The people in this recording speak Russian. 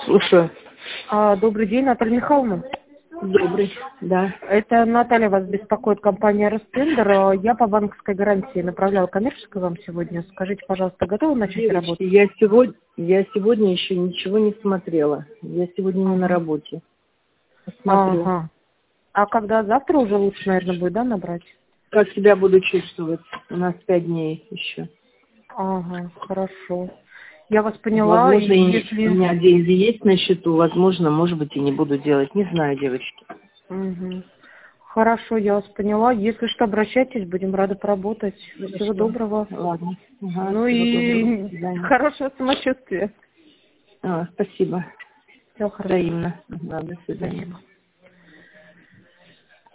Слушаю. Добрый день, Наталья Михайловна. Добрый, да. Это Наталья, вас беспокоит компания «Ростендер». Я по банковской гарантии направляла коммерческую вам сегодня. Скажите, пожалуйста, готовы начать работу? Я сегодня еще ничего не смотрела. Я сегодня не на работе. Посмотрю. Ага. А когда завтра уже лучше, наверное, будет, да, набрать? Как себя буду чувствовать? У нас 5 дней еще. Ага, хорошо. Я вас поняла. Возможно, Если... у меня деньги есть на счету. Возможно, может быть, и не буду делать. Не знаю, девочки. Угу. Хорошо, я вас поняла. Если что, обращайтесь, будем рады поработать. Хорошо. Всего доброго. Ладно. Ага, Ну всего доброго. До и свидания. хорошего самочувствия. Спасибо. Всего хорошего. Взаимно. Да, до свидания. Спасибо.